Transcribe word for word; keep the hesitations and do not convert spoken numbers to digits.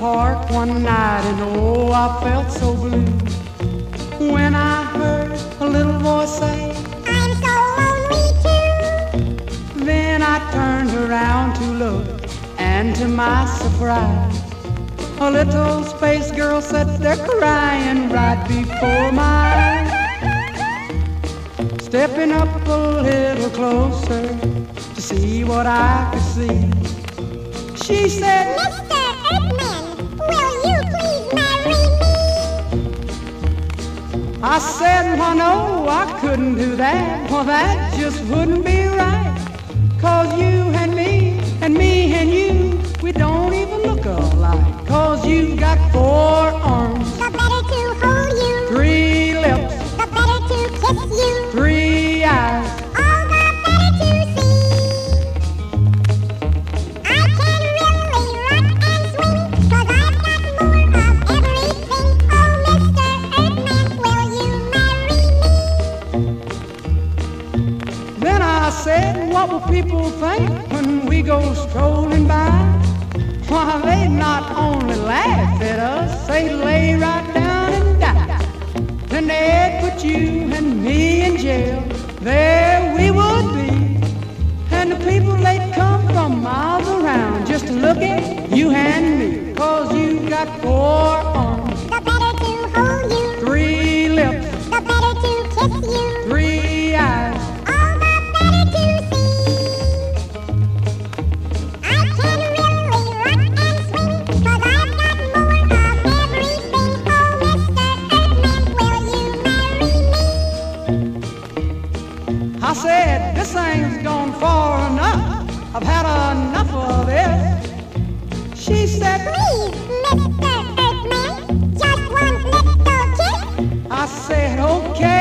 park one night and oh, I felt so blue when I heard a little voice say, I'm so lonely too. Then I turned around to look, and to my surprise, a little space girl sat there crying right before my eyes. Stepping up a little closer to see what I could see, she said, Mister Earthman, will you please marry me? I said, well, no, I couldn't do that. Well, that just wouldn't be right. Cause you and me, and me and you, we don't even look alike. Cause you've got four arms, The better to hold you, three lips, the better to kiss you, three eyes. all the better to see. I can really rock and swing, cause I've got more of everything. Oh, Mister Earthman, will you marry me? Then I said, what will people think when we go strolling by? Why, they'd not only laugh at us, they'd lay right down and die. Then they'd put you and me in jail, there we would be. And the people, they'd come from miles around just to look at you and me. Cause you got four arms, The better to hold you, three lips, the better to kiss you, three eyes. all the better to see. I can really rock and swing, cause I've got more of everything. Oh, Mister Earthman, will you marry me? I said, this thing's gone far enough. I've had enough of this. She said, Please, Mister Earthman, just one little kiss. I said, okay.